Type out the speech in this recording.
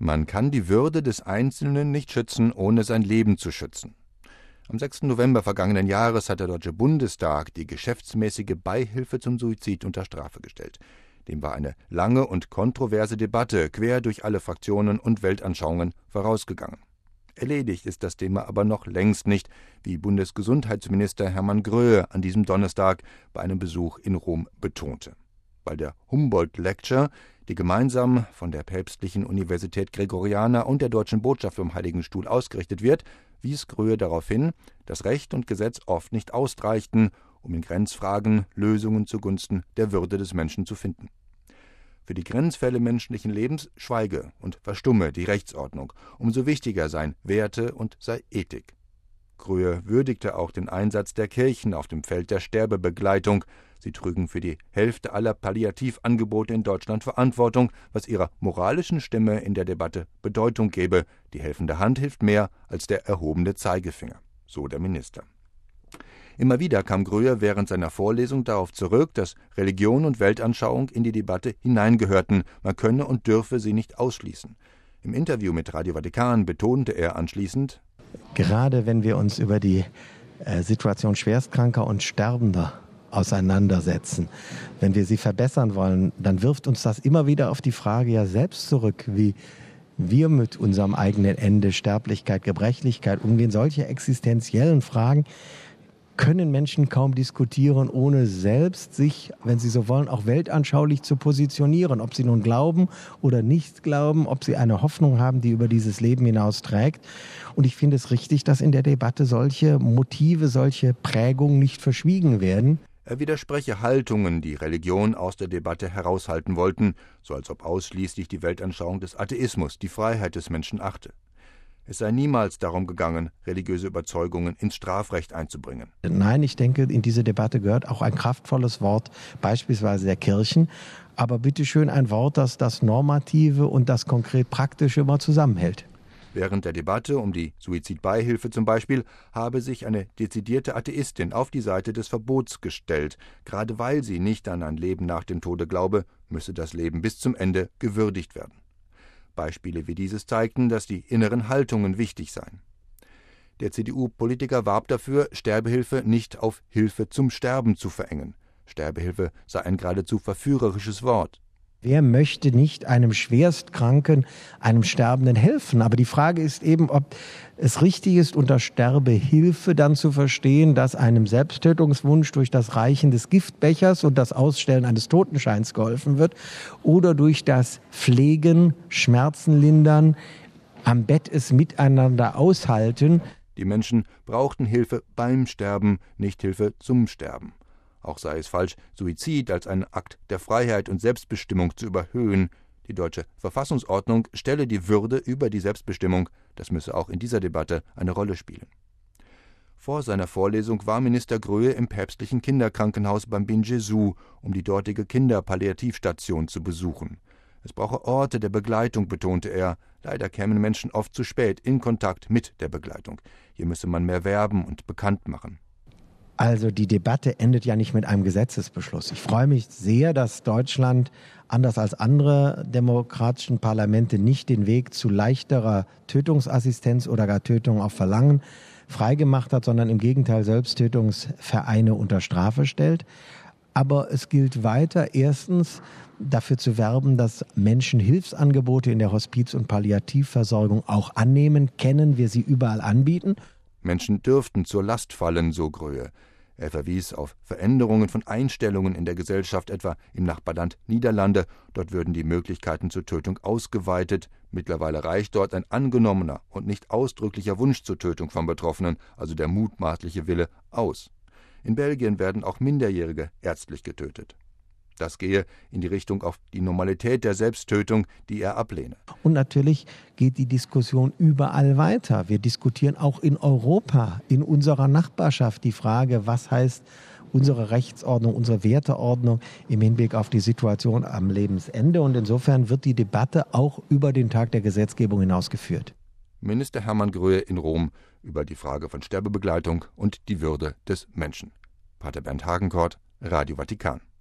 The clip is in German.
Man kann die Würde des Einzelnen nicht schützen, ohne sein Leben zu schützen. Am 6. November vergangenen Jahres hat der Deutsche Bundestag die geschäftsmäßige Beihilfe zum Suizid unter Strafe gestellt. Dem war eine lange und kontroverse Debatte quer durch alle Fraktionen und Weltanschauungen vorausgegangen. Erledigt ist das Thema aber noch längst nicht, wie Bundesgesundheitsminister Hermann Gröhe an diesem Donnerstag bei einem Besuch in Rom betonte. Bei der Humboldt Lecture, die gemeinsam von der Päpstlichen Universität Gregoriana und der Deutschen Botschaft vom Heiligen Stuhl ausgerichtet wird, wies Gröhe darauf hin, dass Recht und Gesetz oft nicht ausreichten, um in Grenzfragen Lösungen zugunsten der Würde des Menschen zu finden. Für die Grenzfälle menschlichen Lebens schweige und verstumme die Rechtsordnung, umso wichtiger seien Werte und sei Ethik. Gröhe würdigte auch den Einsatz der Kirchen auf dem Feld der Sterbebegleitung. Sie trügen für die Hälfte aller Palliativangebote in Deutschland Verantwortung, was ihrer moralischen Stimme in der Debatte Bedeutung gebe. Die helfende Hand hilft mehr als der erhobene Zeigefinger, so der Minister. Immer wieder kam Gröhe während seiner Vorlesung darauf zurück, dass Religion und Weltanschauung in die Debatte hineingehörten, man könne und dürfe sie nicht ausschließen. Im Interview mit Radio Vatikan betonte er anschließend: Gerade wenn wir uns über die Situation Schwerstkranker und Sterbender auseinandersetzen, wenn wir sie verbessern wollen, dann wirft uns das immer wieder auf die Frage ja selbst zurück, wie wir mit unserem eigenen Ende, Sterblichkeit, Gebrechlichkeit umgehen. Solche existenziellen Fragen können Menschen kaum diskutieren, ohne selbst sich, wenn sie so wollen, auch weltanschaulich zu positionieren. Ob sie nun glauben oder nicht glauben, ob sie eine Hoffnung haben, die über dieses Leben hinaus trägt. Und ich finde es richtig, dass in der Debatte solche Motive, solche Prägungen nicht verschwiegen werden. Er widerspreche Haltungen, die Religion aus der Debatte heraushalten wollten, so als ob ausschließlich die Weltanschauung des Atheismus die Freiheit des Menschen achte. Es sei niemals darum gegangen, religiöse Überzeugungen ins Strafrecht einzubringen. Nein, ich denke, in diese Debatte gehört auch ein kraftvolles Wort, beispielsweise der Kirchen. Aber bitteschön ein Wort, das das Normative und das konkret Praktische immer zusammenhält. Während der Debatte um die Suizidbeihilfe zum Beispiel habe sich eine dezidierte Atheistin auf die Seite des Verbots gestellt. Gerade weil sie nicht an ein Leben nach dem Tode glaube, müsse das Leben bis zum Ende gewürdigt werden. Beispiele wie dieses zeigten, dass die inneren Haltungen wichtig seien. Der CDU-Politiker warb dafür, Sterbehilfe nicht auf Hilfe zum Sterben zu verengen. Sterbehilfe sei ein geradezu verführerisches Wort. Wer möchte nicht einem Schwerstkranken, einem Sterbenden helfen? Aber die Frage ist eben, ob es richtig ist, unter Sterbehilfe dann zu verstehen, dass einem Selbsttötungswunsch durch das Reichen des Giftbechers und das Ausstellen eines Totenscheins geholfen wird oder durch das Pflegen, Schmerzen lindern, am Bett es miteinander aushalten. Die Menschen brauchten Hilfe beim Sterben, nicht Hilfe zum Sterben. Auch sei es falsch, Suizid als einen Akt der Freiheit und Selbstbestimmung zu überhöhen. Die deutsche Verfassungsordnung stelle die Würde über die Selbstbestimmung. Das müsse auch in dieser Debatte eine Rolle spielen. Vor seiner Vorlesung war Minister Gröhe im päpstlichen Kinderkrankenhaus Bambin Gesù, um die dortige Kinderpalliativstation zu besuchen. Es brauche Orte der Begleitung, betonte er. Leider kämen Menschen oft zu spät in Kontakt mit der Begleitung. Hier müsse man mehr werben und bekannt machen. Also die Debatte endet ja nicht mit einem Gesetzesbeschluss. Ich freue mich sehr, dass Deutschland, anders als andere demokratischen Parlamente, nicht den Weg zu leichterer Tötungsassistenz oder gar Tötung auf Verlangen freigemacht hat, sondern im Gegenteil Selbsttötungsvereine unter Strafe stellt. Aber es gilt weiter, erstens dafür zu werben, dass Menschen Hilfsangebote in der Hospiz- und Palliativversorgung auch annehmen, kennen, wir sie überall anbieten. Menschen dürften zur Last fallen, so Gröhe. Er verwies auf Veränderungen von Einstellungen in der Gesellschaft, etwa im Nachbarland Niederlande. Dort würden die Möglichkeiten zur Tötung ausgeweitet. Mittlerweile reicht dort ein angenommener und nicht ausdrücklicher Wunsch zur Tötung vom Betroffenen, also der mutmaßliche Wille, aus. In Belgien werden auch Minderjährige ärztlich getötet. Das gehe in die Richtung auf die Normalität der Selbsttötung, die er ablehne. Und natürlich geht die Diskussion überall weiter. Wir diskutieren auch in Europa, in unserer Nachbarschaft die Frage, was heißt unsere Rechtsordnung, unsere Werteordnung im Hinblick auf die Situation am Lebensende. Und insofern wird die Debatte auch über den Tag der Gesetzgebung hinaus geführt. Minister Hermann Gröhe in Rom über die Frage von Sterbebegleitung und die Würde des Menschen. Pater Bernd Hagenkort, Radio Vatikan.